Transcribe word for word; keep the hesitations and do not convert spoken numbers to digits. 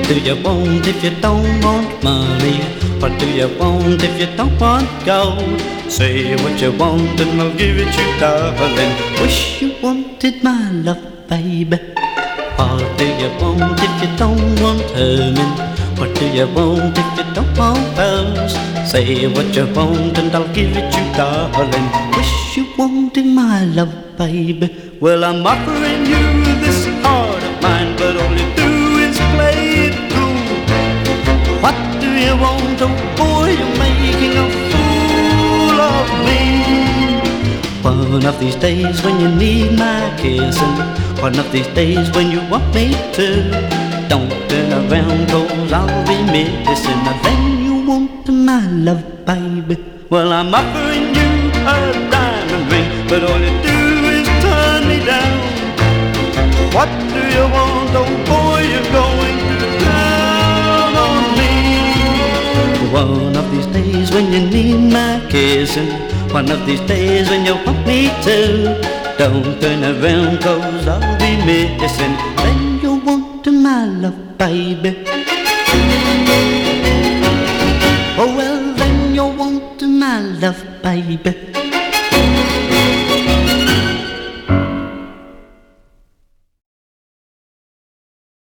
do you want if you don't want money? What do you want if you don't want gold? Say what you want and I'll give it you, darling. Wish you wanted my love, baby. What do you want if you don't want earning? What do you want if you don't want pearls? Say what you want and I'll give it you, darling. Wish you wanted my love, baby. Well, I'm offering you this heart of mine, but all you do is play it cool. What do you want? Oh boy, you're making a fool of me. One of these days when you need my kissing, one of these days when you want me to, don't turn around, cause I'll be missing the thing you want, my love, baby. Well, I'm offering you a diamond ring, but all you do is turn me down. What do you want? Oh boy, you're going to town on me. One of these days when you need my kissing, one of these days when you want me to, don't turn around, cause I'll be missing then you want my love, baby. Oh well, then you want my love, baby.